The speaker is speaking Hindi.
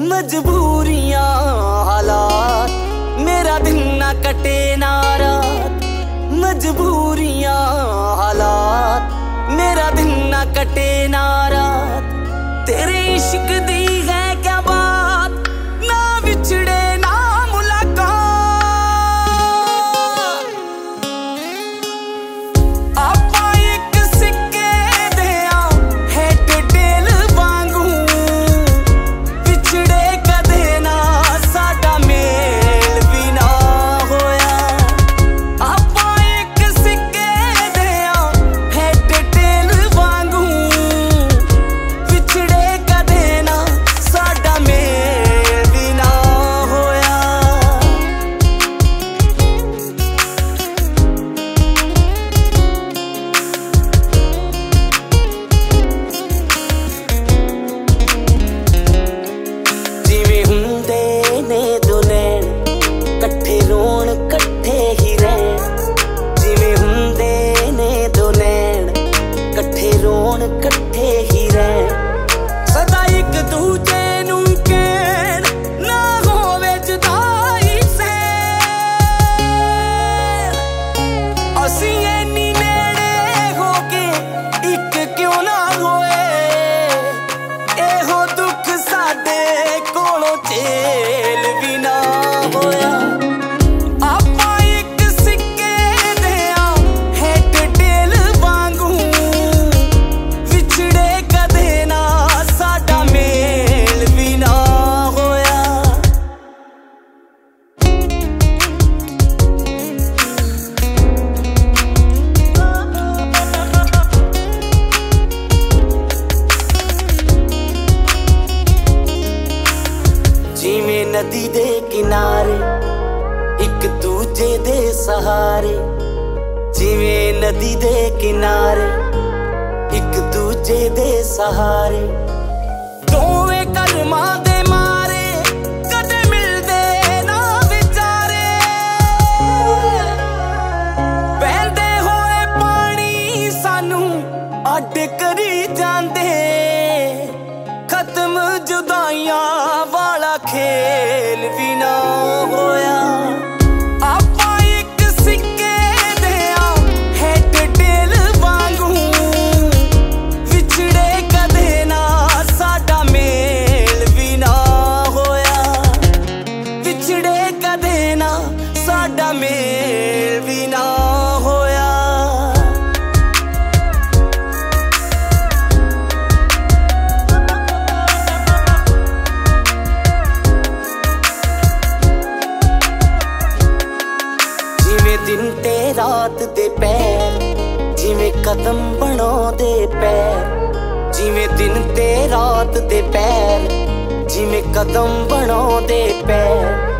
मजबूरियां हालात, मेरा दिन ना कटे ना रात। मजबूरियां हालात, मेरा दिन ना कटे ना रात। तेरे इश्क दी है क्या बात, ना बिछड़े ना मुलाकात। आपा एक सिक्के दिया हेट टेल वांगू, बिछड़े कदे ना साडा मेल भी ना होया। आपा एक सिक्के दिया हेट टेल वांगू, बिछड़े कदे ना साडा मेल भी ना होया। जिवें हुंदे ने दो नैन कट्ठे रोण कट्ठे ही रहण। जिवें हुंदे ने दो नैन कट्ठे रोण कट्ठे ही रहण। सदा एक दूजे नूं कहण, ना होवे जुदाई सैन। असीं इन्नी नेड़े हो के इक क्यों ना होए, एहो दुख साडे कोलों झेल भी ना होया। आपा एक सिक्के दिया हेट टेल वांगू, विछड़े कदे ना साडा मेल भी ना होया। जिवें नदी दे किनारे एक दूजे दे सहारे। जिवें नदी दे किनारे एक दूजे दे सहारे। दोवें कलमां दे मारे कदे मिलदे ना विचारे। बहंदे होए पानी सानू अड्ड करी जांदे, खत्म जुदाइयां वाला खेल भी ना होया। आपा एक सिक्के दिया हेट टेल वांगू, विछड़े कदे ना साडा मेल भी ना होया। विछड़े कदे ना साडा मेल भी ना होया। जिवें दिन ते रात दे पैर, जिवें कदम बनाउंदे पैर। जिवें दिन ते रात दे पैर, जिवें कदम बनाउंदे पैर।